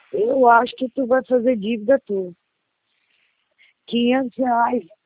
Eu acho que tu vai fazer dívida tu. R$ 500